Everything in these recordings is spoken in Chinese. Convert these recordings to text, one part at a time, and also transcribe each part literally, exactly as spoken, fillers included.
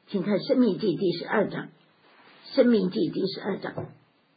请看《申命记》第十二章，《申命记》第十二章，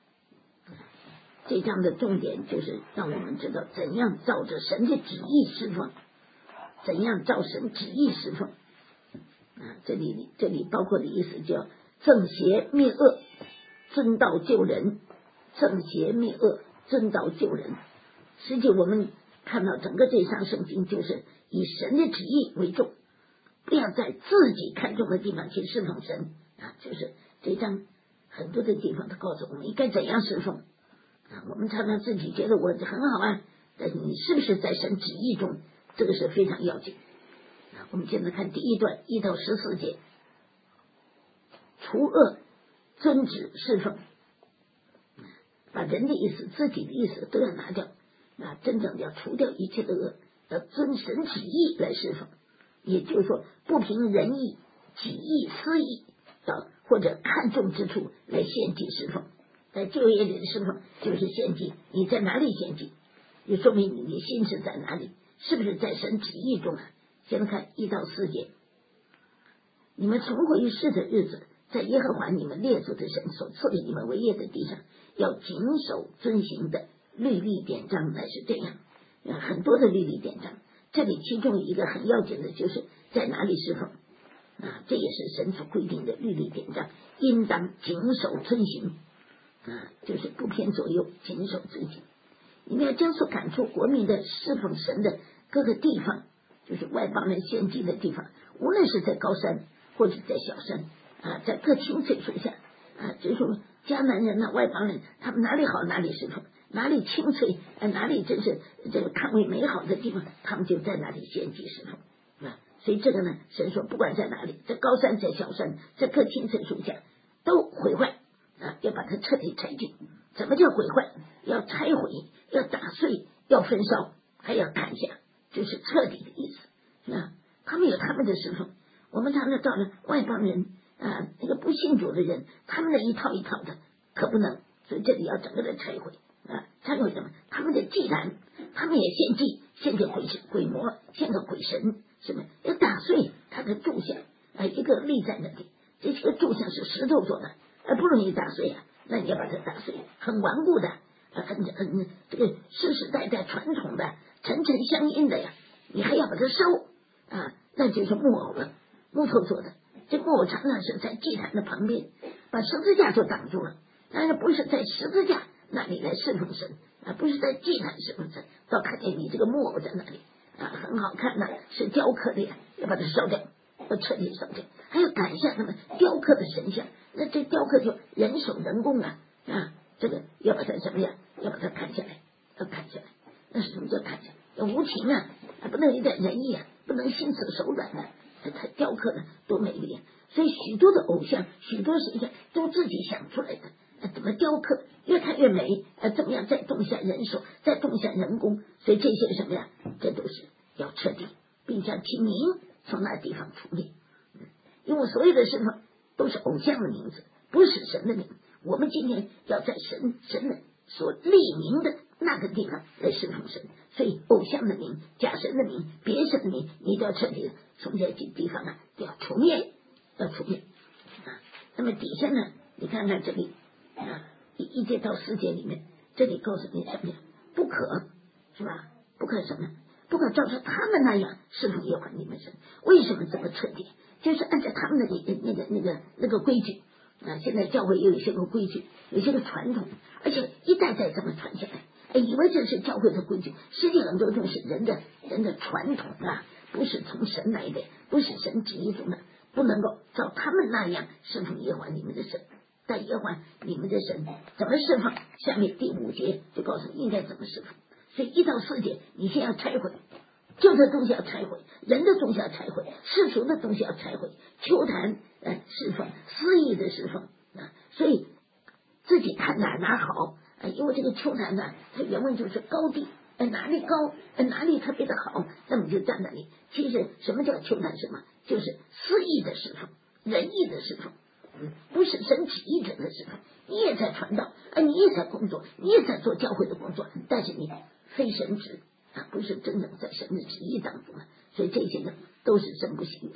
这章的重点就是让我们知道怎样照着神的旨意侍奉，怎样照神旨意侍奉。啊，这里这里包括的意思叫正邪灭恶，遵道救人。正邪灭恶，遵道救人。实际我们看到整个这章圣经就是以神的旨意为重，不要在自己看重的地方去侍奉神啊！就是这章很多的地方都告诉我们应该怎样侍奉啊！我们常常自己觉得我很好啊，但是你是不是在神旨意中，这个是非常要紧啊！我们现在看第一段一到十四节，除恶遵旨侍奉，把人的意思、自己的意思都要拿掉啊！真正要除掉一切的恶，要遵神旨意来侍奉。也就是说，不凭人意、己意、私意啊，或者看重之处来献祭侍奉。在就业里的侍奉就是献祭，你在哪里献祭，就说明你的心是在哪里，是不是在神旨意中啊？先看一到四节，你们重回世的日子，在耶和华你们列祖的神所赐给你们为业的地上，要谨守遵行的律例典章乃是这样，很多的律例典章。这里其中一个很要紧的就是在哪里侍奉啊，这也是神所规定的律例典章，应当谨守遵行啊，就是不偏左右，谨守遵行。你们要将所赶出国民的侍奉神的各个地方，就是外邦人献祭的地方，无论是在高山或者在小山啊，在各青翠树下啊，就是说迦南人啊、外邦人，他们哪里好哪里侍奉，哪里青翠，呃、哪里真是这个看为美好的地方，他们就在哪里献祭侍奉啊。所以这个呢，神说不管在哪里，在高山在小山，在各青翠树下都毁坏啊，要把它彻底拆尽。怎么叫毁坏？要拆毁，要打碎，要焚烧，还要砍下，就是彻底的意思啊。他们有他们的侍奉，我们常常到了外邦人啊，那个不信主的人，他们的一套一套的可不能，所以这里要整个的拆毁啊！拆毁什么？他们的祭坛，他们也献祭，献给鬼神、鬼魔，献给鬼神，是不是？要打碎他的柱像啊，一个立在那里，这些个柱像是石头做的，啊，不容易打碎啊，那你要把它打碎，很顽固的，啊，很很这个世世代代传统的，层层相应的呀，你还要把它烧啊，那就是木偶了，木头做的。这木偶常常是在祭坛的旁边，把十字架就挡住了，但是不是在十字架那里来侍奉神啊，不是在祭坛侍奉神，倒看见你这个木偶在那里啊，很好看呐、啊，是雕刻的呀，要把它烧掉，要彻底烧掉，还要赶下他们雕刻的神像，那这雕刻就人手人工啊啊，这个要把它什么呀，要把它砍下来，要砍下来，那是什么叫砍下来？要无情啊，还不能有点仁义啊，不能心慈手软啊。他雕刻的多美丽啊！所以许多的偶像、许多神像都自己想出来的，呃、怎么雕刻越看越美，呃，怎么样再动下人手，再动下人工，所以这些什么呀，这都是要彻底，并将其名从那地方除灭。嗯，因为所有的事情都是偶像的名字，不是神的名。我们今天要在神神的所立名的那个地方来侍奉神，所以偶像的名、假神的名、别神的名，你都要彻底的从这些地方啊都要除灭，要除灭啊。那么底下呢，你看看这里啊，一一节到四节里面，这里告诉你什么呀？不可是吧？不可什么？不可照着他们那样侍奉耶和华你们神。为什么这么彻底？就是按照他们的那个那个那个那个规矩。啊，现在教会也有一些个规矩，有一些个传统，而且一代代这么传下来，哎，以为这是教会的规矩，实际上都是人的人的传统啊，不是从神来的，不是神旨意中的，不能够照他们那样侍奉耶和华你们的神。但耶和华你们的神怎么侍奉？下面第五节就告诉你应该怎么侍奉。所以一到四节，你先要拆毁。旧的东西要拆毁，人的东西要拆毁，世俗的东西要拆毁，求坛呃侍奉，私意的侍奉啊，所以自己看哪哪好啊，因为这个求坛呢，它原文就是高低，呃哪里高，呃哪里特别的好，那么就站那里。其实什么叫求坛？什么就是私意的侍奉，仁义的侍奉，嗯，不是神旨意者的侍奉。你也在传道，啊，你也在工作，你也在做教会的工作，但是你非神旨。啊，不是真正在神的旨意当中啊，所以这些呢都是神不喜悦的。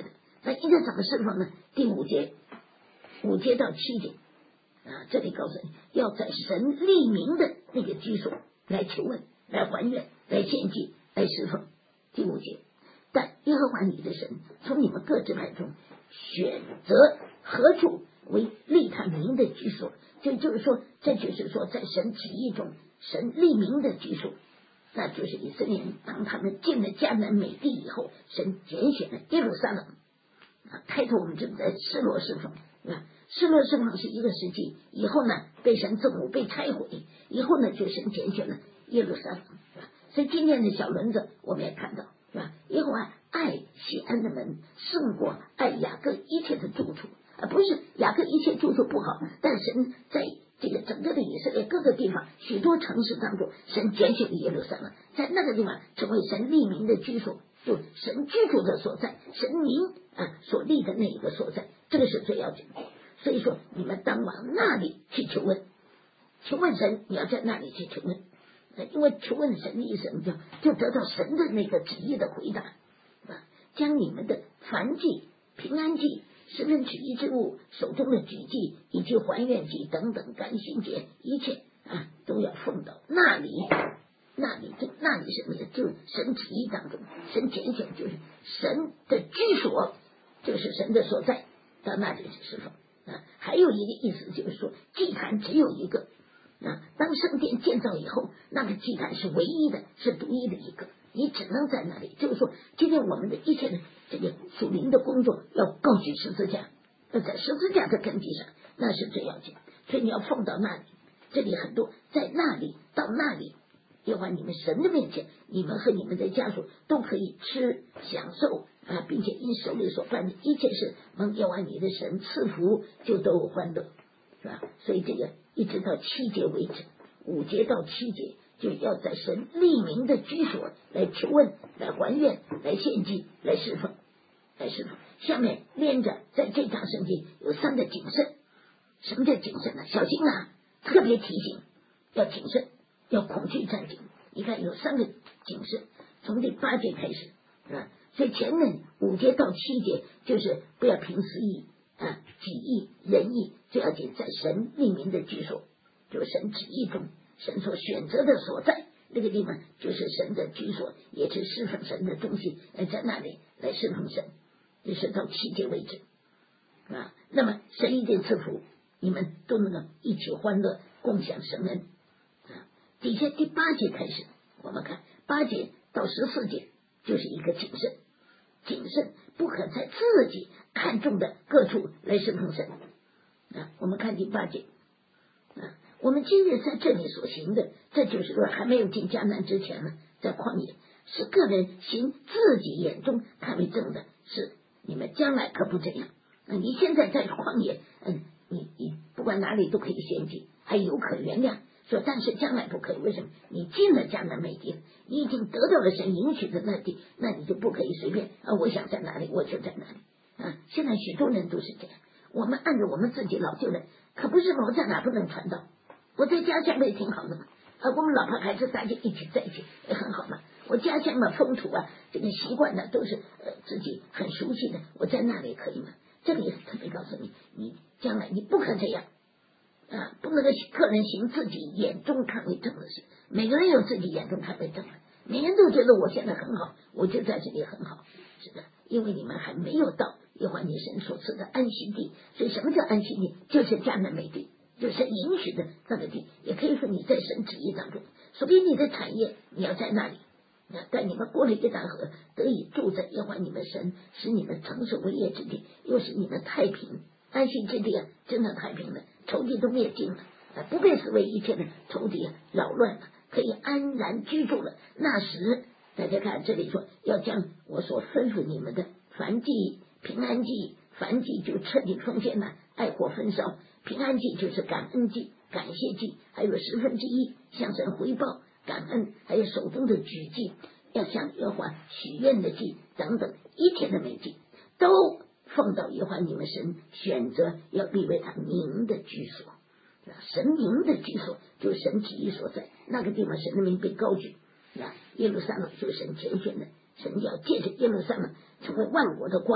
那应该怎么侍奉呢？第五节，五节到七节啊，这里告诉你要在神立名的那个居所来求问、来还愿、来献祭、来侍奉。第五节，但耶和华你的神从你们各支派中选择何处为立他名的居所，就就是说，这就是说，在神旨意中，神立名的居所，那就是以色列人当他们进了迦南美地以后，神拣选了耶路撒冷。啊，开头我们就在示罗侍奉，啊，示罗侍奉是一个时期，以后呢被神憎恶，被拆毁，以后呢就神拣选了耶路撒冷。所以今天的小轮子我们也看到，是吧？耶和华爱西安的门胜过爱雅各一切的住处，啊，不是雅各一切住处不好，但神在这个整个的以色列各个地方许多城市当中，神拣选了耶路撒冷，在那个地方成为神立名的居所，就神居住的所在，神名啊所立的那一个所在，这个是最要紧的。所以说你们当往那里去求问，求问神，你要在那里去求问，因为求问神的意思就就得到神的那个旨意的回答啊，将你们的燔祭、平安祭、十分取一之物、手中的举祭以及还愿祭等等感心节，一切啊都要奉到那里。那里就那里什么呀？就是神旨意当中，神拣选就是神的居所，就是神的所在，到那里去侍奉啊。还有一个意思就是说，祭坛只有一个啊。当圣殿建造以后，那个祭坛是唯一的，是独一的一个，你只能在那里。就是说，今天我们的一切的这个属灵的工作要高举十字架，要在十字架的根基上，那是最要紧。所以你要奉到那里，这里很多在那里到那里。耶和华你们神的面前，你们和你们的家属都可以吃享受啊，并且因手里所办的一切事蒙耶和华你的神赐福，就都有欢乐，是吧？所以这个一直到七节为止，五节到七节就要在神立名的居所来求问、来还愿、来献祭、来侍奉、来侍奉。下面连着在这章圣经有三个谨慎，什么叫谨慎呢？小心啊，特别提醒要谨慎。要恐惧战兢，你看有三个警示，从第八节开始啊，所以前面五节到七节就是不要凭私意啊、己意、人意，最要紧在神立名的居所，就是神旨意中，神所选择的所在，那个地方就是神的居所，也是侍奉神的中心，在那里来侍奉神，这是到七节为止啊。那么神一定赐福，你们都能够一起欢乐，共享神恩。底下第八节开始，我们看八节到十四节就是一个谨慎，谨慎不可在自己看重的各处来侍奉神啊。我们看第八节啊，我们今日在这里所行的，这就是说还没有进迦南之前呢，在旷野是个人行自己眼中看为正的事，你们将来可不这样。啊、你现在在旷野，嗯，你你不管哪里都可以献祭，还有可原谅。说但是将来不可以，为什么？你进了迦南美地，你已经得到了神允许的那地，那你就不可以随便啊！我想在哪里我就在哪里啊！现在许多人都是这样，我们按照我们自己老旧人，可不是我在哪不能传道，我在家乡不也挺好的嘛？啊，我们老婆孩子大家一起在一起也很好嘛。我家乡的风土啊，这个习惯呢都是呃自己很熟悉的，我在那里可以吗？这里特别告诉你，你将来你不可这样。啊，不能够个人行自己眼中看为正的事，每个人有自己眼中看为正的，每个人都觉得我现在很好，我就在这里很好，是的，因为你们还没有到耶和华你神所赐的安息地，所以什么叫安息地？就是迦南美地，就是允许的那个地，也可以说你在神旨意当中，所以你的产业你要在那里。但你们过了约旦河，得以住在耶和华你们神使你们承受为业之地，又使你们太平。安息之地啊，真的太平了，仇敌都灭尽了，啊，不被视为一切的仇敌扰乱了，可以安然居住了。那时，大家看这里说，要将我所吩咐你们的燔祭、平安祭，燔祭就彻底奉献了，爱火焚烧；平安祭就是感恩祭、感谢祭，还有十分之一向神回报感恩，还有手中的举祭，要向耶和华许愿的祭等等一切的美祭都。奉到耶和华你们神选择要立为他名的居所，神名的居所就是神旨意所在，那个地方神的名被高举啊。耶路撒冷就是神拣选的，神要借着耶路撒冷成为万国的光啊，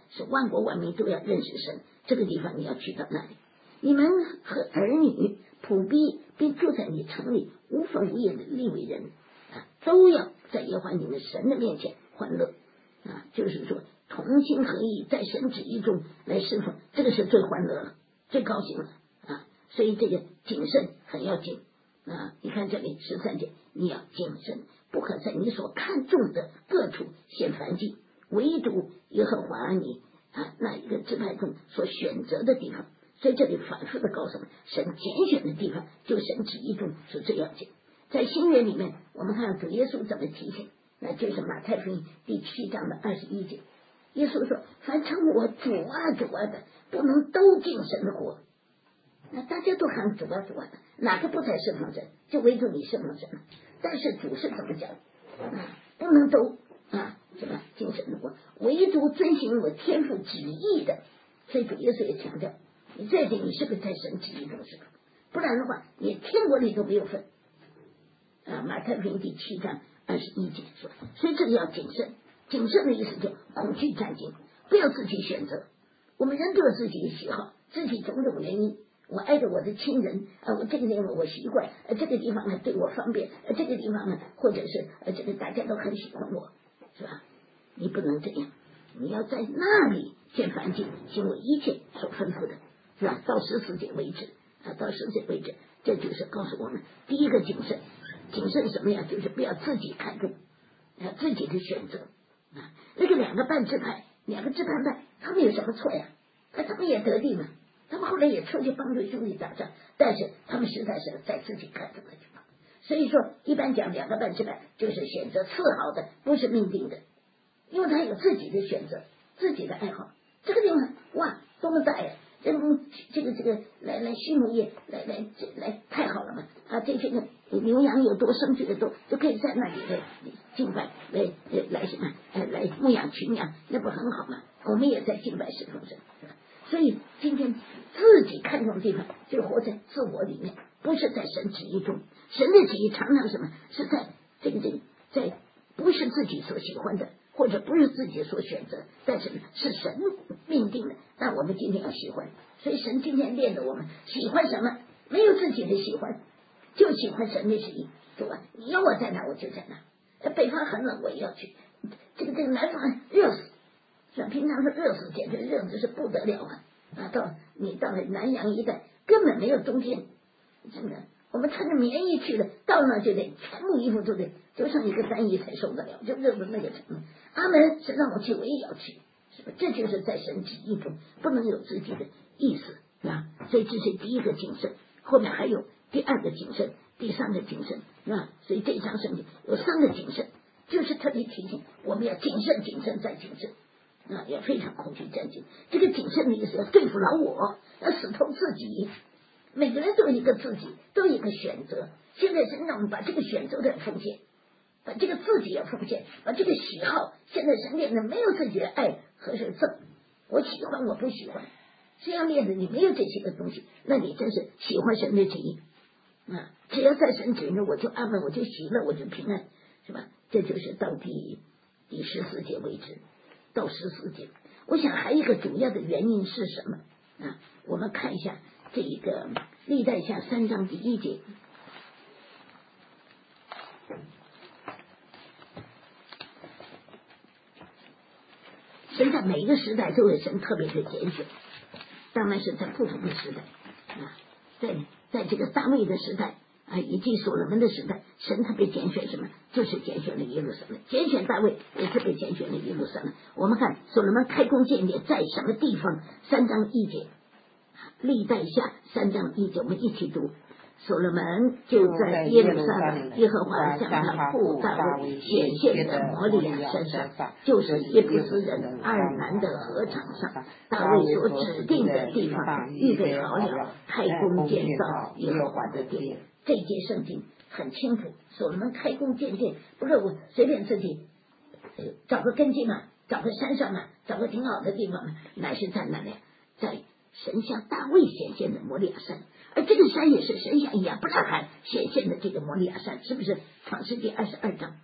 是万国万民都要认识神，这个地方你要去到那里。你们和儿女、仆婢，并住在你城里无分无业的利未人啊，都要在耶和华你们神的面前欢乐啊，就是说同心合意，在神旨意中来侍奉，这个是最欢乐了，最高兴了啊。所以这个谨慎很要紧啊。你看这里十三节，你要谨慎，不可在你所看重的各处献燔祭，唯独耶和华你啊那一个支派中所选择的地方。所以这里反复的告诉我们，神拣选的地方就神旨意中是最要紧。在新约里面，我们看主耶稣怎么提醒，那就是马太福音第七章的二十一节，耶稣说：凡称我主啊主啊的，不能都进神的国。那大家都喊主啊主啊的，哪个不在侍奉神，就唯独你侍奉神了。但是主是怎么讲啊？不能都啊什么进神的国，唯独遵行我天父旨意的。所以主耶稣也强调，你这点你是不是在神旨意中侍奉？不然的话，你天国里都没有份啊。马太福音第七章二十一节说，所以这个要谨慎。谨慎的意思就恐惧战惊，不要自己选择。我们人都有自己的喜好，自己种种原因。我爱着我的亲人，呃，我这个地方我习惯，呃，这个地方呢对我方便，呃，这个地方呢，或者是呃，这个大家都很喜欢我，是吧？你不能这样，你要在那里献燔祭，行为一切所吩咐的，是吧？到十四节为止啊，到十四节为止，这就是告诉我们第一个谨慎。谨慎什么呀？就是不要自己看重，啊，自己的选择啊。那个两个半支派，两个支派派，他们有什么错呀？啊，他们也得地嘛。他们后来也出去帮助兄弟打仗，但是他们实在是在自己看中的地方。所以说，一般讲两个半支派就是选择次好的，不是命定的，因为他有自己的选择，自己的爱好。这个地方哇，多么大呀！这这个这个来来畜牧业，来来来太好了嘛！啊，这些个牛羊有多，生畜的多，就可以在那里来敬拜，来来什么？呃，来牧养群羊，那不很好吗？我们也在敬拜侍奉神。所以今天自己看重的地方，就活在自我里面，不是在神旨意中。神的旨意常常什么？是在这个这个在不是自己所喜欢的，或者不是自己所选择，但是是神命定的。但我们今天要喜欢，所以神今天练的我们喜欢什么？没有自己的喜欢，就喜欢神的旨意，对吧？你要我在哪，我就在哪。北方很冷，我也要去。这个这个南方热死。平常是热死，简直热的是不得了啊！啊，到你到了南阳一带，根本没有冬天，真的。我们穿着棉衣去了，到那就得全部衣服都得就剩一个单衣才受得了，就热到那个程度。阿门，是让我去，我也要去，是吧？这就是在神旨意中，不能有自己的意思，是吧？所以这是第一个谨慎，后面还有第二个谨慎，第三个谨慎，是吧？所以这一章圣经有三个谨慎，就是特别提醒我们要谨慎、谨慎再谨慎。啊，也非常恐惧战惊。这个谨慎的意思要对付老我，要死透自己。每个人都有一个自己，都有一个选择。现在是让我们把这个选择的奉献，把这个自己也奉献，把这个喜好，现在是练的没有自己的爱和是憎，我喜欢我不喜欢，这样练的你没有这些个东西，那你真是喜欢神的旨意啊！只要在神旨意，我就安稳，我就喜乐，我就平安，是吧？这就是到第第十四节为止。到十四节，我想还有一个主要的原因是什么啊？我们看一下这一个历代下三章第一节，神在每一个时代都有神特别的拣选，当然是在不同的时代啊，在在这个大卫的时代啊，以及所罗门的时代，神特别拣选什么？就是拣选了耶路撒冷，拣选大卫也特别拣选了耶路撒冷。我们看所罗门开弓建殿在什么地方？三章一节，历代下三章一节，我们一起读。所罗门就在耶路撒冷，耶和华向他父大卫显现的摩利亚山上，就是耶布斯人阿尔南的禾场上，大卫所指定的地方，预备好了，开弓建造耶和华的殿。这节圣经很清楚，所罗门开弓建殿，不是我随便自己找个根基嘛，找个山上嘛，找个挺好的地方嘛，乃是在哪里？在神向大卫显现的摩利亚山。而这个山也是神向亚伯拉罕显现的这个摩利亚山，是不是？创世纪二十二章，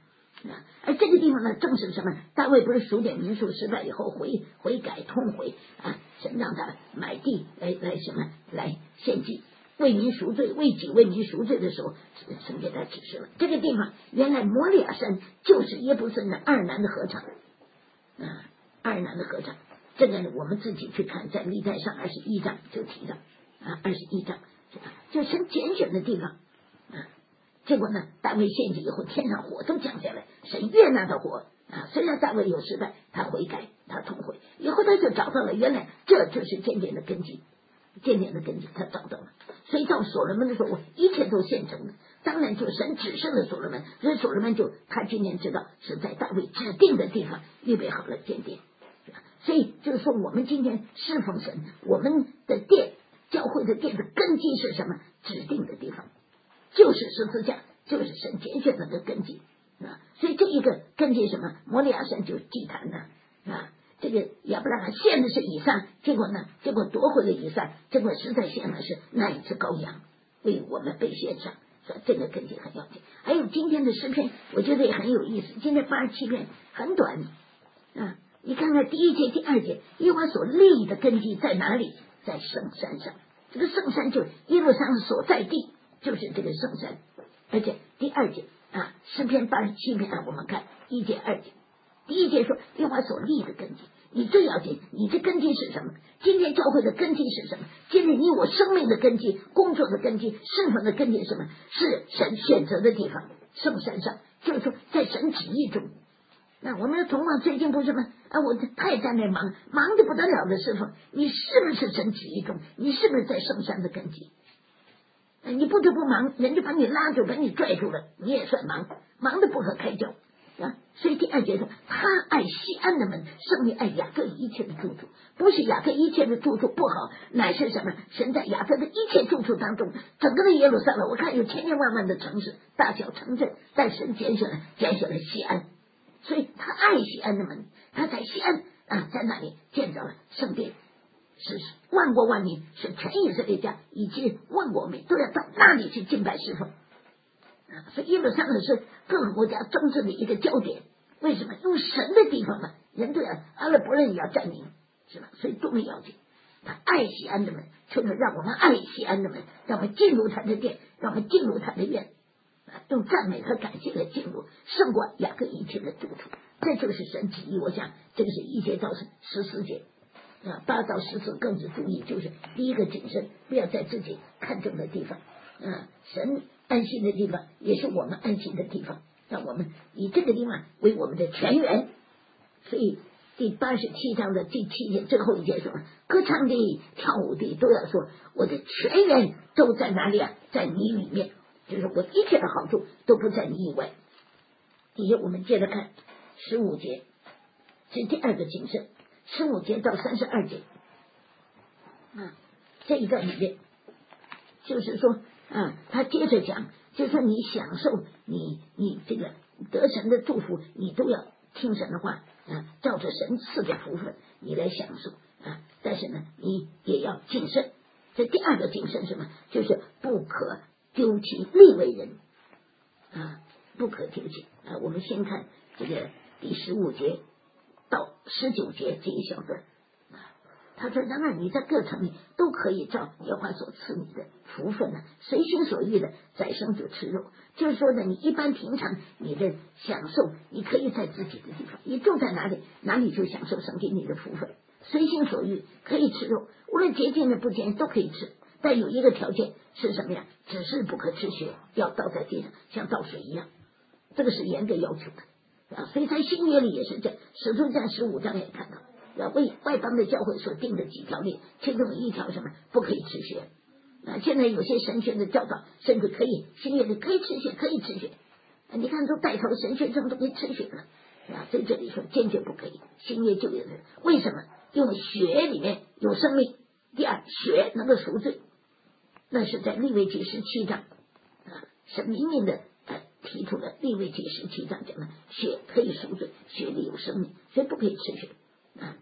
啊，而这个地方呢，正是什么？大卫不是数点民数失败以后悔悔改痛悔啊，神让他买地来来什么来献祭，为民赎罪，为己为民赎罪的时候，神给他指示了这个地方。原来摩利亚山就是耶布森的二南的合场啊，二南的合场。这个我们自己去看，在历代上二十一章就提到啊，二十一章就神拣选的地方啊。结果呢，大卫献祭以后，天上火都降下来，神悦纳的火啊。虽然大卫有失败，他悔改，他痛悔，以后他就找到了，原来这就是渐渐的根基，渐渐的根基，他找到了。所以到所罗门的时候，一切都现成的。当然，就神指示了所罗门，所以所罗门就他今年知道是在大卫指定的地方预备好了建殿。所以就是说，我们今天侍奉神，我们的殿，教会的殿的根基是什么？指定的地方。就是十字架，就是神拣选的根基啊，所以这一个根基什么？摩利亚山就是祭坛的啊，这个亚伯拉罕献的是以撒，结果呢，结果夺回了以撒，结果实在献的是那一只羔羊，为我们被献上，所以这个根基很要紧。还有今天的诗篇，我觉得也很有意思。今天八十七篇很短啊，你看看第一节、第二节，耶和华所立的根基在哪里？在圣山上。这个圣山就是耶路撒冷所在地。就是这个圣山，而且第二节啊，诗篇八十七篇啊，我们看一节二节，第一节说耶和华所立的根基，你最要紧，你的根基是什么？今天教会的根基是什么？今天你我生命的根基、工作的根基、侍奉的根基是什么？是神选择的地方，圣山上，就是说在神旨意中。那我们的同行最近不是吗？啊，我太在那忙，忙得不得了的侍奉，你是不是神旨意中？你是不是在圣山的根基？你不得不忙，人家把你拉住，把你拽住了，你也算忙，忙得不可开交啊！所以第二节说，他爱西安的门，胜于爱雅各一切的住处。不是雅各一切的住处不好，乃是什么？神在雅各的一切住处当中，整个的耶路撒冷，我看有千千万万的城市、大小城镇，但神拣选了，拣选了西安，所以他爱西安的门，他在西安啊，在那里建造了圣殿。是万国万民，是全以色列家以及万国民都要到那里去敬拜侍奉啊！所以耶路撒冷是各个国家争执的一个焦点。为什么？用神的地方嘛，人都要阿拉伯人也要占领，是吧？所以多么要紧！他爱西安的门，就是让我们爱西安的门，让我们进入他的殿，让我们进入他的院啊，用赞美和感谢来进入，胜过雅各一切的住处。这就是神旨意。我想这个是一节到十四节。啊，八到十四更是注意，就是第一个谨慎，不要在自己看重的地方，啊，神安心的地方也是我们安心的地方，让我们以这个地方为我们的泉源。所以第八十七章的第七节最后一节说，歌唱的、跳舞的都要说，我的泉源都在哪里啊？在你里面，就是我一切的好处都不在你以外。第一，我们接着看十五节，是第二个谨慎。十五节到三十二节，啊，这一段里面，就是说，啊，他接着讲，就是说你享受你你这个得神的祝福，你都要听神的话啊，照着神赐的福分，你来享受啊。但是呢，你也要谨慎。这第二个谨慎什么？就是不可丢弃利未人啊，不可丢弃啊。我们先看这个第十五节。到十九节这一小段，他说：“当然，你在各城里都可以照耶和华所赐你的福分呢，随心所欲的宰生就吃肉。就是说呢，你一般平常你的享受，你可以在自己的地方，你住在哪里，哪里就享受神给你的福分，随心所欲可以吃肉，无论洁净的不洁净都可以吃。但有一个条件是什么呀？只是不可吃血，要倒在地上，像倒水一样，这个是严格要求的。”啊，所以在新约里也是这样，使徒传十五章也看到，啊，为外邦的教会所定的几条例，其中一条什么不可以吃血。啊，现在有些神学的教导，甚至可以新约里可以吃血，可以吃血。啊，你看都带头神学生都可以吃血了，啊，在这里说坚决不可以。新约旧约的为什么？因为血里面有生命。第二，血能够赎罪，那是在利未记十七章，啊，神明明的。提出了利未记十七章讲的血可以赎罪，血里有生命，所以不可以吃血啊。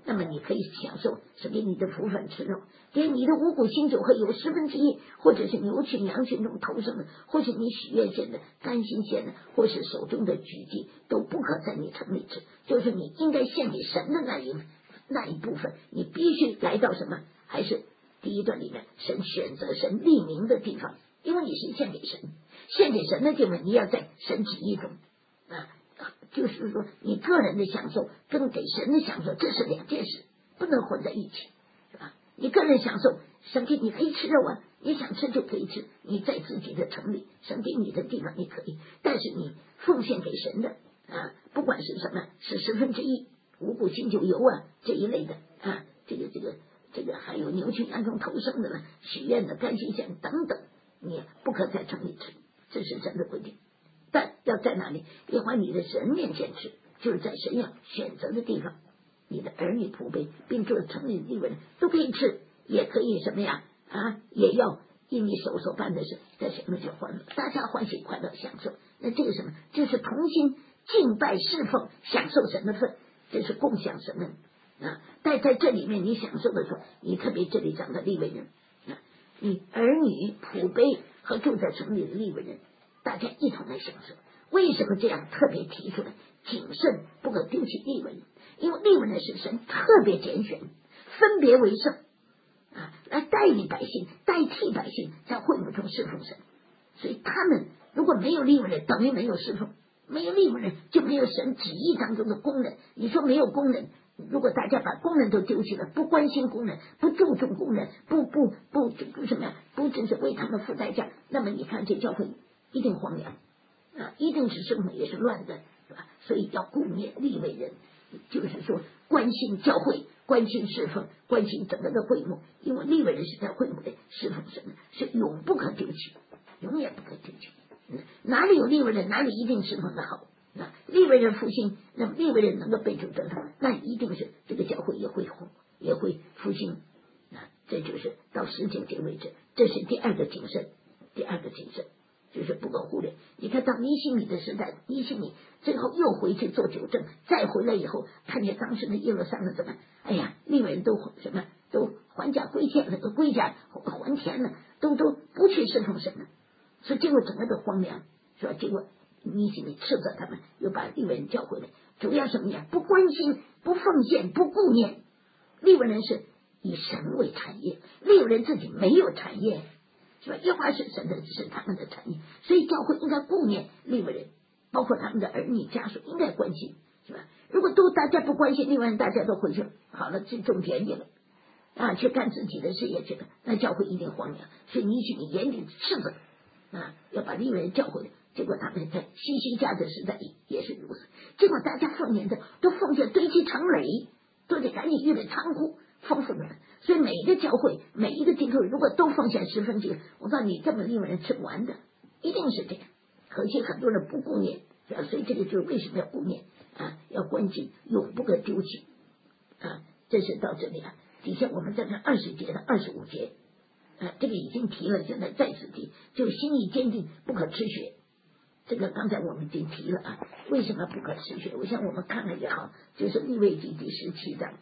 那么你可以享受神给你的福分吃肉，给你的五谷新酒和有十分之一，或者是牛群羊群中头生的，或是你许愿献的甘心献的，或是手中的举祭，都不可在你城里吃，就是你应该献给神的那一那一部分，你必须来到什么？还是第一段里面，神选择神立名的地方，因为你是献给神，献给神的地方，你要在神旨意中啊。就是说你个人的享受跟给神的享受这是两件事，不能混在一起，是吧？你个人享受，神给你可以吃肉啊，你想吃就可以吃，你在自己的城里，神给你的地方你可以，但是你奉献给神的啊，不管是什么，是十分之一五谷新酒油啊这一类的啊，这个这个这个还有牛群羊中头生的了，许愿的甘心献等等，你不可在城里吃，这是神的规定。但要在哪里？耶和华你的神面前吃，就是在神要选择的地方。你的儿女仆婢，并住城里的利未人都可以吃，也可以什么呀？啊，也要因你手所办的事，在神面前欢乐，大家欢喜快乐享受。那这个什么？就是同心敬拜侍奉，享受神的份，这是共享神的啊。但在这里面，你享受的时候，你特别这里讲的利未人啊，你儿女仆婢和住在城里的利未人。大家一同来享受。为什么这样特别提出来？谨慎不可丢弃利未人，因为利未人是神特别拣选，分别为圣啊，来代理百姓，代替百姓在会幕中侍奉神。所以他们如果没有利未人，等于没有侍奉；没有利未人，就没有神旨意当中的工人。你说没有工人，如果大家把工人都丢弃了，不关心工人，不注重工人，不不不不什么呀，不真是为他们付代价，那么你看这教会一定荒凉啊，一定是生活也是乱的，是吧？所以要顾念利未人，就是说关心教会，关心侍奉，关心整个的会幕，因为利未人是在会幕里侍奉神的，是永不可丢弃，永远不可丢弃。嗯、哪里有利未人，哪里一定侍奉的好。啊，利未人复兴，那么利未人能够被主得到，那一定是这个教会也会也会复兴啊。这就是到十九节为止，这是第二个谨慎，第二个谨慎。就是不可忽略。你看到尼希米的时代，尼希米最后又回去做酒政，再回来以后，看见当时的耶路撒冷怎么，哎呀，利未人都什么都还价归田了，都归家还田了，都都不去侍奉神了，所以结果整个的荒凉，是吧？结果尼希米斥责他们，又把利未人叫回来，主要什么呀？不关心，不奉献，不顾念。利未人是以神为产业，利未人自己没有产业。是吧？耶和华是神的，是他们的产业，所以教会应该顾念利未人，包括他们的儿女家属，应该关心，是吧？如果都大家不关心利未人，大家都回去好了，去种田去了啊，去干自己的事业去了，那教会一定荒凉。所以尼希米严厉斥责啊，要把利未人叫回来。结果他们在西西家的时代也是如此，结果大家奉献的都奉献堆积成垒，都得赶紧预备仓库。丰富的人，所以每一个教会，每一个基督徒，如果都奉献十分之一，我告诉你，这么利未人吃不完的，一定是这样。可惜很多人不顾念，所以这个就是为什么要顾念啊？要关心，永不可丢弃啊！这是到这里啊。底下我们再看二十节的二十五节啊，这个已经提了，现在再次提，就心意坚定，不可吃血。这个刚才我们已经提了啊，为什么不可吃血？我想我们看了也好，就是利未记第十七章。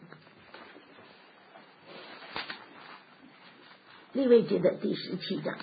利未记的第十七章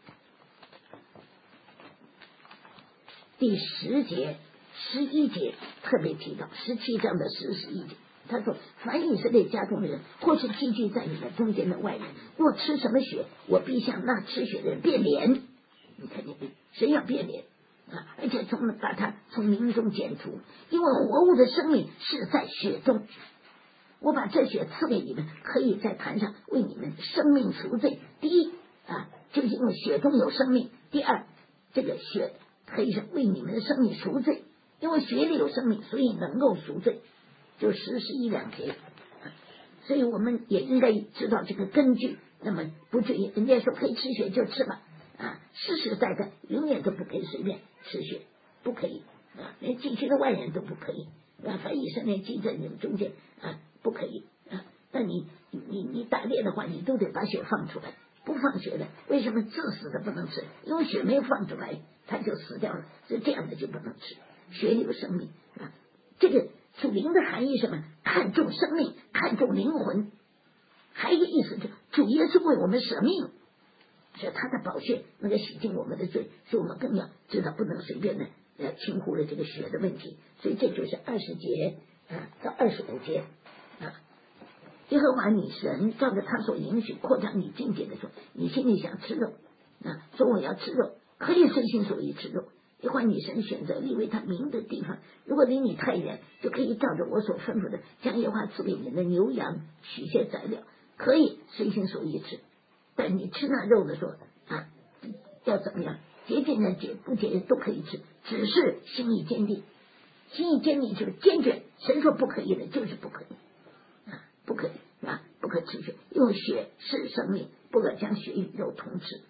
第十节、十一节特别提到，十七章的十、十一节，他说：“凡以色列家中的人，或是寄居在你们中间的外人，若吃什么血，我必向那吃血的人变脸。”你看见没？谁要变脸啊？而且从把他从民中剪除，因为活物的生命是在血中。我把这血赐给你们，可以在坛上为你们生命赎罪。第一啊，就是因为血中有生命；第二，这个血可以是为你们的生命赎罪，因为血里有生命，所以能够赎罪。就十、十一两节、啊，所以我们也应该知道这个根据。那么不至于人家说可以吃血就吃吧啊，实实在在永远都不可以随便吃血，不可以啊，连寄居的外人都不可以啊，凡以色列寄在你们中间啊。不可以啊！那你你你打猎的话，你都得把血放出来，不放血的，为什么致死的不能吃？因为血没有放出来，它就死掉了，所以这样的就不能吃。血里有生命啊！这个属灵的含义什么？ 看重生命，看重灵魂。还有一个意思就是主耶稣为我们舍命，所以他的宝血能够洗净我们的罪，所以我们更要知道不能随便的呃轻忽了这个血的问题。所以这就是二十节啊到二十五节啊。耶和华你神照着他所允许扩张你境界的时候，你心里想吃肉啊，说我要吃肉，可以随心所欲吃肉。耶和华你神选择立为他名的地方，如果离你太远，就可以照着我所吩咐的，将耶和华赐给你的牛羊取些材料，可以随心所欲吃。但你吃那肉的时候啊，要怎么样？洁净人洁不洁都可以吃，只是心意坚定。心意坚定就是坚决，神说不可以的，就是不可以啊，不可以啊，不可吃血，用血是生命，不可将血与肉同吃。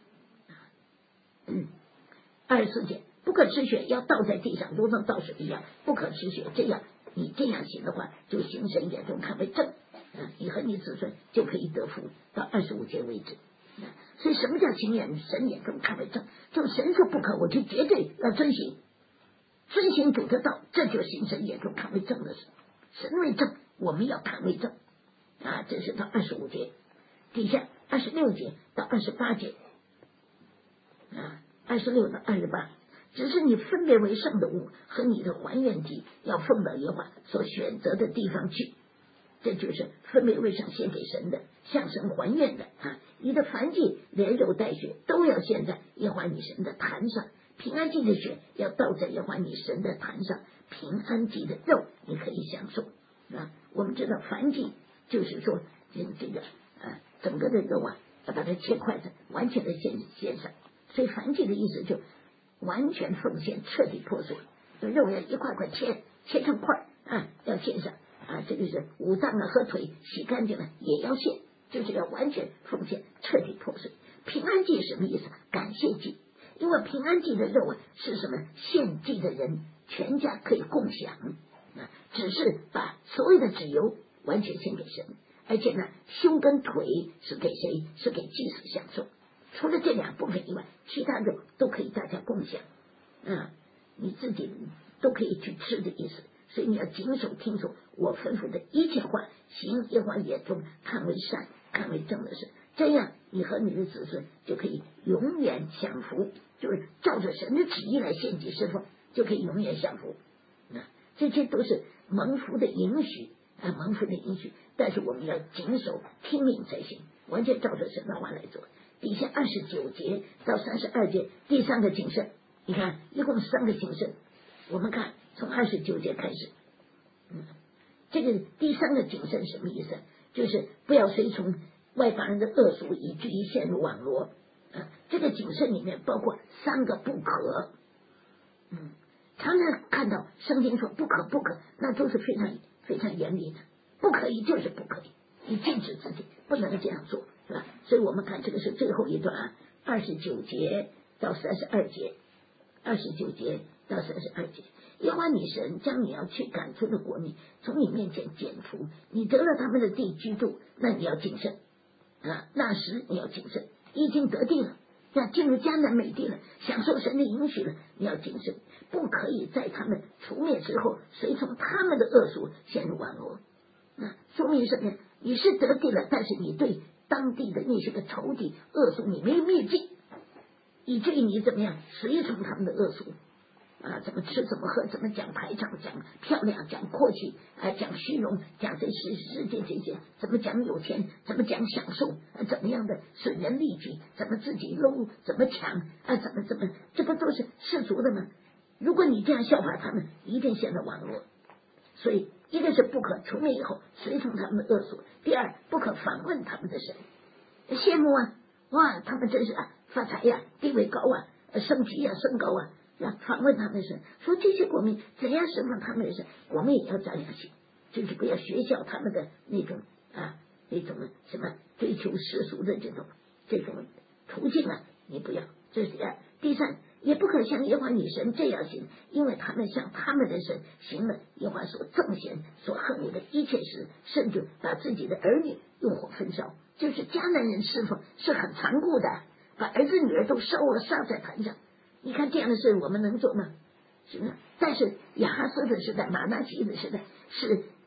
嗯，二十四节，不可吃血，要倒在地上，如同倒水一样，不可吃血。这样你这样行的话，就行神眼中看为正，啊，你和你子孙就可以得福。到二十五节为止。啊，所以什么叫行眼神眼中看为正？就神说不可，我就绝对要遵行，遵行主的道，这就是行神眼中看为正的事。神为正，我们要看为正啊！这是到二十五节，底下二十六节到二十八节啊，二十六到二十八，只是你分别为圣的物和你的还愿祭要奉到耶和华所选择的地方去，这就是分别为圣献给神的，向神还愿的啊！你的燔祭连肉带血都要献在耶和华你神的坛上，平安祭的血要倒在耶和华你神的坛上，平安祭的肉你可以享受啊！我们知道燔祭就是说这这个啊整个的肉啊要把它切块子，完全的献献上，所以燔祭的意思就完全奉献，彻底破碎，肉要一块块切切成块啊，要献上啊，这个是五脏啊和腿洗干净了也要献，就是要完全奉献，彻底破碎。平安祭什么意思？感谢祭，因为平安祭的肉啊是什么？献祭的人全家可以共享啊，只是把所有的脂油完全献给神，而且呢，胸跟腿是给谁？是给祭司享受。除了这两部分以外，其他肉都可以大家共享啊，你自己都可以去吃的意思。所以你要谨守听从我吩咐的一切话，行耶和华眼中看为善看为正的事，这样你和你的子孙就可以永远享福，就是照着神的旨意来献祭侍奉，就可以永远享福啊！这些都是蒙福的允许啊，蒙福的允许，但是我们要谨守听命才行，完全照着神的话来做。底下二十九节到三十二节第三个谨慎，你看一共三个谨慎，我们看从二十九节开始，嗯，这个第三个谨慎什么意思？就是不要随从外邦人的恶俗，以至于陷入网罗啊。这个谨慎里面包括三个不可，嗯，常常看到圣经说不可不可，那都是非常非常严厉的，不可以就是不可以，你禁止自己不能这样做，是吧？所以我们看这个是最后一段啊，二十九节到三十二节，二十九节到三十二节，耶和华你神将你要去赶出的国民从你面前剪除，你得了他们的地居住，那你要谨慎啊，那时你要谨慎，已经得地了，要进入迦南美地了，享受神的允许了，你要谨慎，不可以在他们除灭之后随从他们的恶俗陷入网罗。那说明什么？你是得地了，但是你对当地的那些个仇敌恶俗你没有灭尽，以至于你怎么样随从他们的恶俗啊，怎么吃怎么喝，怎么讲排场，讲漂亮，讲阔气啊，讲虚荣，讲这世世界这些，怎么讲有钱，怎么讲享受，啊、怎么样的损人利己，怎么自己搂，怎么抢啊，怎么怎么，这不都是世俗的吗？如果你这样效法他们，一定陷入网络。所以一个是不可除灭以后随从他们的恶俗，第二不可反问他们的神，羡慕啊，哇，他们真是啊发财呀，地位高啊，升级啊，升高啊，啊反问他们的神，说这些国民怎样释放他们的神，我们也要这样行，就是不要学效他们的那种啊那种什么追求世俗的这种这种途径啊，你不要。这是第二，第三，也不可像耶和华你神这样行，因为他们向他们的神行了耶和华所憎嫌所恨恶的一切事，甚至把自己的儿女用火焚烧。就是迦南人侍奉是很残酷的，把儿子女儿都烧了，杀在坛上。你看这样的事我们能做吗？是不是？但是亚哈斯的时代，马拿西的时代，是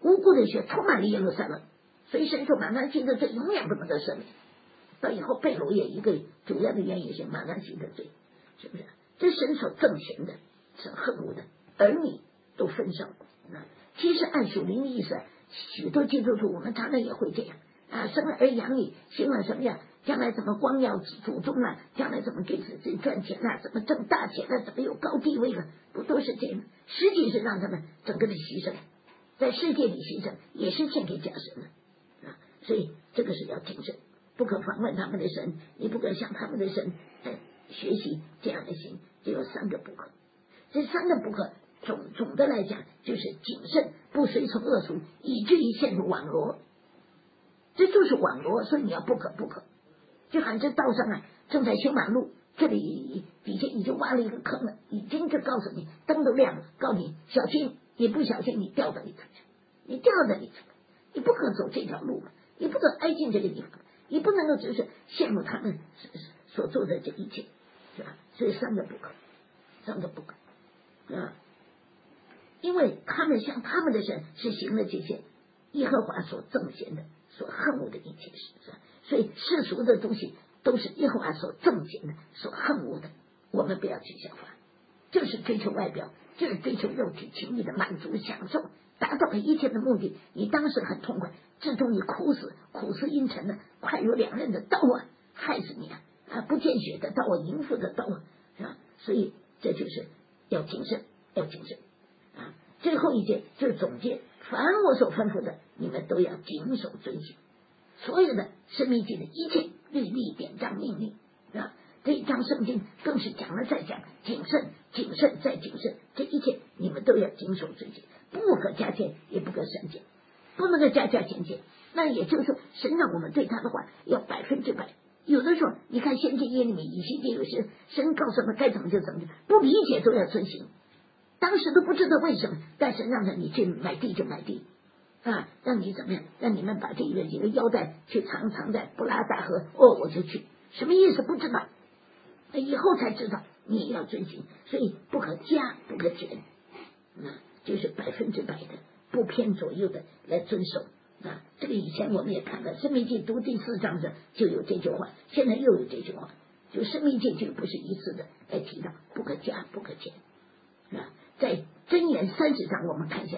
无辜的血充满了耶路撒冷，所以神说马拿西的罪永远不能够赦免。到以后被掳也一个主要的原因是马拿西的罪，是不是？这神所憎嫌的，是恨恶的，儿女都分手。啊，其实按属灵的意思，许多基督徒我们常常也会这样啊，生了儿养女，行了什么样，将来怎么光耀祖宗啊，将来怎么给自己赚钱啊，怎么挣大钱啊，怎么有高地位了，不都是这样？实际是让他们整个的牺牲，在世界里牺牲，也是献给假神的啊。所以这个是要谨慎，不可访问他们的神，你不可向他们的神在学习这样的行，只有三个不可。这三个不可，总总的来讲就是谨慎，不随从恶俗，以至于陷入网罗。这就是网罗，所以你要不可不可。就好像这道上啊，正在修马路，这里底下已经挖了一个坑了，已经就告诉你灯都亮了，告诉你小心，你不小心你掉到里头去，你掉到里头，你不可走这条路嘛，你不可挨近这个地方，你不能够只是羡慕他们所做的这一切，是吧？所以三个不可，三个不可啊，因为他们像他们的神是行了这些耶和华所憎嫌的、所恨恶的一切事，是吧？所以世俗的东西都是耶和华所憎嫌的、所恨恶的，我们不要去效法。就是追求外表，就是追求肉体情欲的满足享受，达到了一切的目的，你当时很痛快，至终你苦死，苦死阴沉的，快如两刃的刀啊，害死你啊！啊，不见血的刀啊，淫妇的刀啊，是吧？所以这就是要谨慎，要谨慎啊！最后一节就是总结，凡我所吩咐的，你们都要谨守遵行。所有的申命记的一切律例典章命令，是吧？这一章圣经更是讲了再讲，谨慎谨慎再谨慎，这一切你们都要谨守遵行，不可加减也不可删减，不能够加加减减。那也就是说，神让我们对他的话要百分之百。有的时候你看先知耶利米以西结有些神告诉他们该怎么就怎么，不理解都要遵行，当时都不知道为什么，但是让他你去买地就买地啊，让你怎么样？让你们把这个一个腰带去藏藏在布拉达河，哦，我就去，什么意思不知道，以后才知道你要遵行，所以不可加不可减，啊，就是百分之百的不偏左右的来遵守啊。这个以前我们也看了，申命记读第四章的就有这句话，现在又有这句话，就申命记就不是一次的来提到不可加不可减啊。在箴言三十章我们看一下。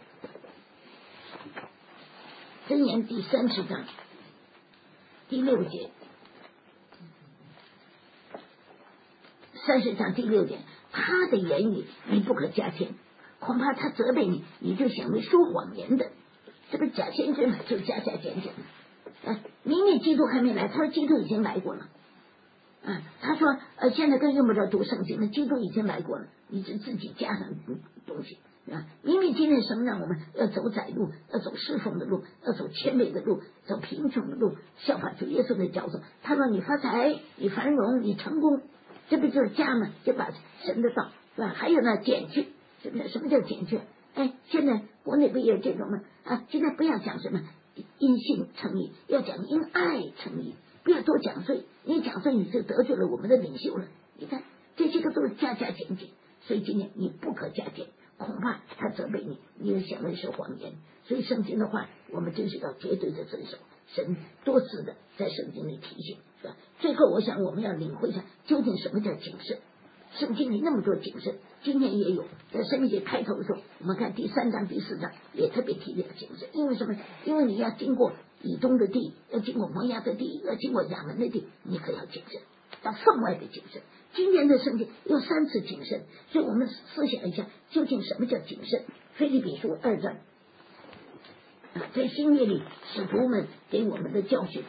箴言第三十章第六节，三十章第六节，他的言语你不可加添，恐怕他责备你，你就显为说谎言的。这不假先知嘛，就加加减减的。啊，明明基督还没来，他说基督已经来过了。啊，他说呃，现在更用不着读圣经了，基督已经来过了，你就自己加上东西。啊，明明今天神让我们要走窄路，要走侍奉的路，要走谦卑的路，走贫穷的路，效法主耶稣的教导。他说你发财，你繁荣，你成功，这不就是加嘛？就把神的道是吧？还有呢，减去，是不是？什么叫减去？哎，现在国内不也有这种吗？啊，现在不要讲什么因信称义，要讲因爱称义，不要多讲罪。你讲罪，你就得罪了我们的领袖了。你看这些个都是加加减减，所以今天你不可加减。恐怕他责备你，你的想的是谎言。所以圣经的话，我们真是要绝对的遵守。神多次的在圣经里提醒，是吧？最后，我想我们要领会一下，究竟什么叫谨慎？圣经里那么多谨慎，今天也有。在圣经开头的时候，我们看第三章、第四章也特别提这个谨慎，因为什么？因为你要经过以东的地，要经过摩押的地，要经过亚门的地，你可要谨慎，要分外的谨慎。今年的圣经有三次谨慎，所以我们思想一下，究竟什么叫谨慎？腓立比书二章啊，在新约里使徒们给我们的教训。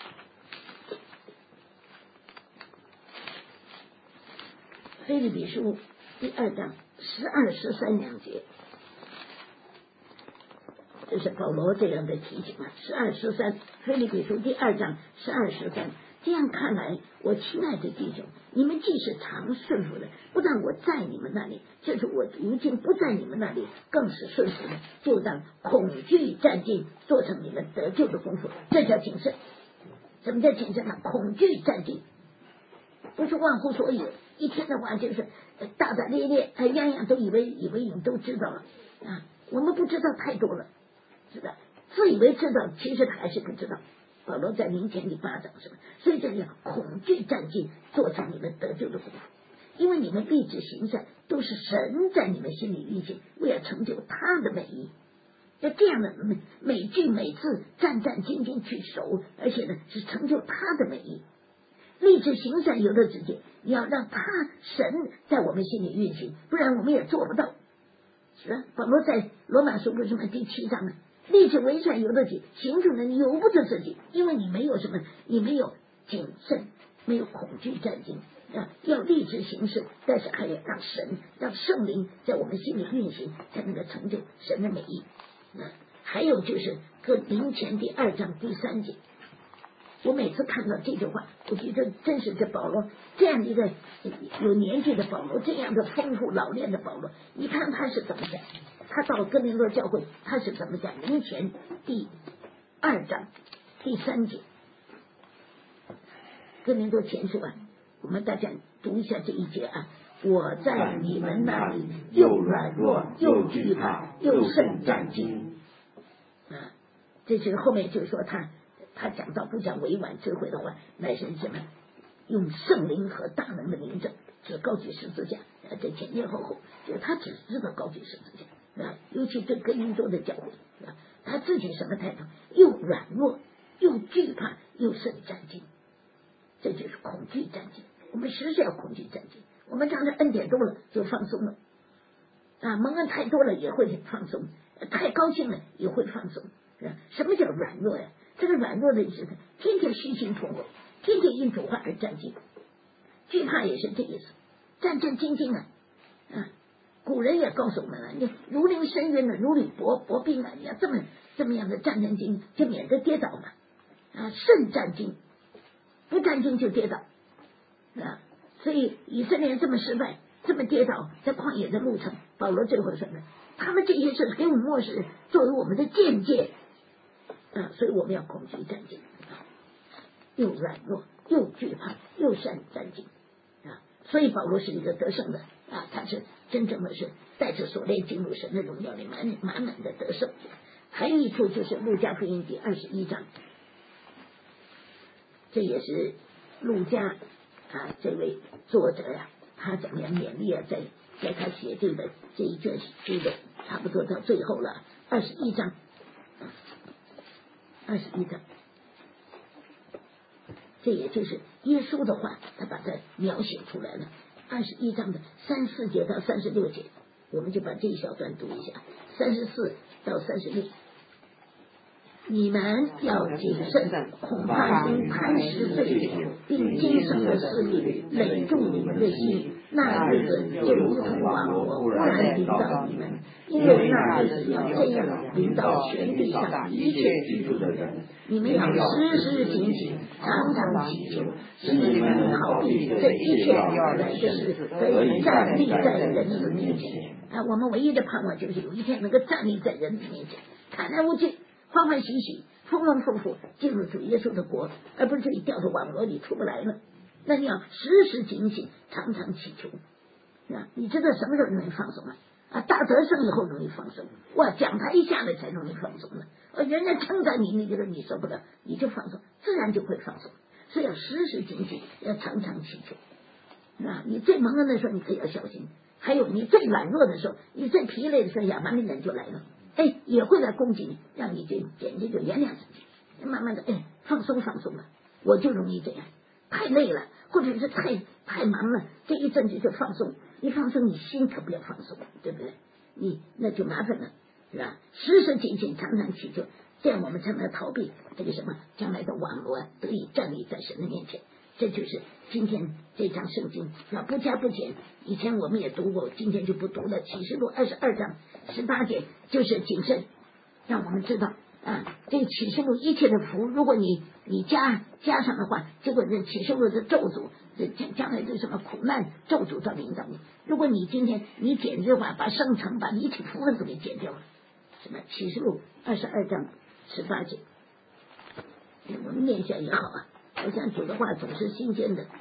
腓立比书第二章十二十三两节，这是保罗这样的提醒啊。十二十三，腓立比书第二章十二十三。这样看来，我亲爱的弟兄，你们既是常顺服的，不但我在你们那里，就是我如今不在你们那里，更是顺服的，就当恐惧战尽，做成你们得救的功夫。这叫谨慎。什么叫谨慎呢？恐惧战尽，不是忘乎所以，一天的话就是大大咧咧，样样都以为以为你都知道了啊。我们不知道太多了是的，自以为知道，其实他还是不知道。保罗在灵前里巴掌是吧？所以这样恐惧战兢，做成你们得救的功夫。因为你们立志行善，都是神在你们心里运行，为了成就他的美意。要这样的每每句每字战战兢兢去守，而且呢是成就他的美意。立志行善由得直接，你要让他神在我们心里运行，不然我们也做不到。是啊，保罗在罗马书为什么第七章呢？立志为善由得己，行出呢由不得自己，因为你没有什么，你没有谨慎，没有恐惧战兢啊，要立志行事，但是还要让神让圣灵在我们心里运行，才能够成就神的美意。啊，还有就是哥林前第二章第三节，我每次看到这句话，我觉得真是这保罗这样一个有年纪的保罗，这样的丰富老练的保罗，你看他是怎么讲？他到哥林多教会，他是怎么讲？林前第二章第三节，哥林多前书啊，我们大家读一下这一节啊。我在你们那里又软弱又惧怕又甚战兢啊，这是后面就说他他讲到不讲委婉智慧的话，乃是什么？用圣灵和大能的灵证，指高举十字架。这前前后后，就他只知道高举十字架啊，尤其对哥林多的教会啊，他自己什么态度？又软弱又惧怕又甚战兢，这就是恐惧战兢。我们实是要恐惧战兢。我们常常恩典多了就放松了啊，蒙恩太多了也会放松，太高兴了也会放松。什么叫软弱呀？这个软弱的意思，天天虚心痛悔，天天因主话而战兢。惧怕也是这意思，战战兢兢啊！啊，古人也告诉我们了，你如临深渊的，如履薄薄冰啊！你要这么这么样的战战兢，就免得跌倒嘛。啊，慎战兢，不战兢就跌倒啊！所以以色列人这么失败，这么跌倒，在旷野的路程，保罗这会说呢，他们这些事给我们漠视，作为我们的见解啊，所以我们要恐惧战兢，又软弱又惧怕又善战兢啊，所以保罗是一个得胜的啊，他是真正的是带着锁链进入神的荣耀里，满满满的得胜。还有一处就是路加福音第二十一章，这也是路加啊，这位作者呀、啊，他怎么样勉励啊，在在他写这个这一卷书的差不多到最后了，二十一章，二十一章，这也就是耶稣的话，他把它描写出来了。二十一章的三四节到三十六节，我们就把这一小段读一下，三十四到三十六。你们要谨慎，恐怕因贪食醉酒，并今生的势力累住你们的心，那日子就如同网罗忽然临到你们，因为那日子要这样临到全地上一切居住的人。你们要时时警醒，常常祈求，使你们逃避这一切要来的事，可以站立在人子面前。啊，我们唯一的盼望就是有一天能够站立在人子面前，坦然无惧，欢欢喜喜，丰丰富富进入主耶稣的国，而不是你掉到网罗里出不来了。那你要时时警醒，常常祈求啊！你知道什么时候容易放松啊？啊，大得胜以后容易放松，哇，奖牌一下来才容易放松了。呃，人家称赞你，你觉得你受不了，你就放松，自然就会放松。所以要时时警醒，要常常祈求。啊，你最蒙恩的时候，你可以要小心；还有你最软弱的时候，你最疲累的时候，亚蛮的人就来了。哎，也会来攻击你，让你就简直就原谅自己，慢慢的哎放松放松了。我就容易这样，太累了，或者是太太忙了，这一阵子就放松，一放松你心可不要放松，对不对？你那就麻烦了，是吧？时时警醒，常常祈求，这样我们才能逃避这个什么将来的网罗，得以站立在神的面前。这就是今天这章圣经啊，不加不减。以前我们也读过，今天就不读了。启示录二十二章十八节就是谨慎，让我们知道啊，这个启示录一切的福，如果你你加加上的话，结果这启示录的咒诅，这将将来这什么苦难咒诅到领导你。如果你今天你减的话，把圣城把一切福分都给减掉了。什么启示录二十二章十八节，我们念一下也好啊。我想主的话总是新鲜的。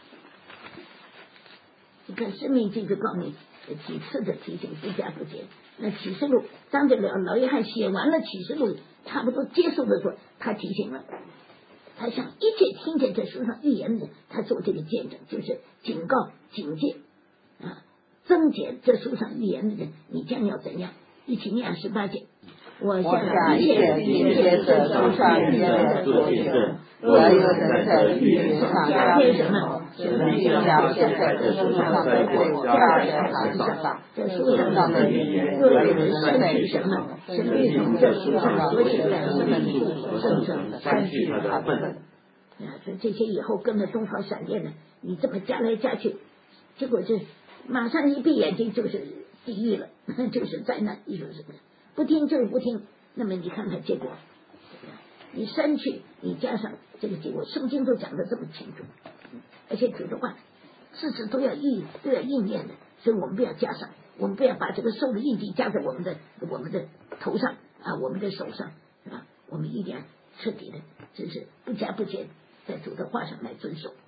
你看生命记就告诉你几次的提醒，不加不减。 那启示录，当这老老约翰写完了启示录，差不多结束的时候，他提醒了，他向一切听见这书上预言的人，他做这个见证，就是警告、警戒啊，增减这书上预言的人，你将要怎样？一起念十八节。我向一切听见这书上预言的做见证，若有人在预言上加添什么，神必将现在这书上的罪加在他身上。这书上的预言，若有人删去什么，神必从这书上所写的生命处生生删去他的份。啊，说这些以后跟着东方闪电的，你这么加来加去，结果就马上一闭眼睛就是地狱了，就是灾难，你说是不是？不听就是不听，那么你看看结果，你删去你加上这个结果，圣经都讲得这么清楚，而且主的话事实都要应都要应验的，所以我们不要加上，我们不要把这个受的印记加在我们的我们的头上啊，我们的手上，是吧？我们一定要彻底的，就是不加不减，在主的话上来遵守。